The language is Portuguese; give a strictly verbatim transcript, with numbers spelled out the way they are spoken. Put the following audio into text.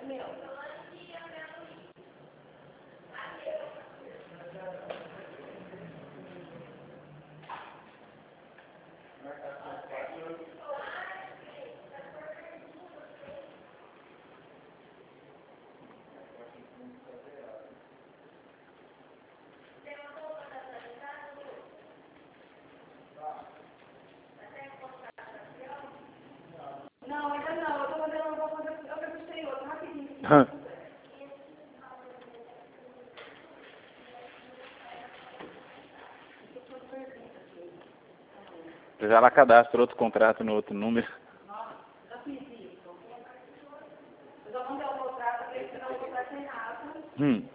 Não, ainda não. Eu tô fazendo, eu vou fazer, eu registrei outro rapidinho. Já ela cadastra outro contrato no outro número. Nossa, já fiz isso. Eu já mandei o contrato, porque senão o contrato sem nada. Hum.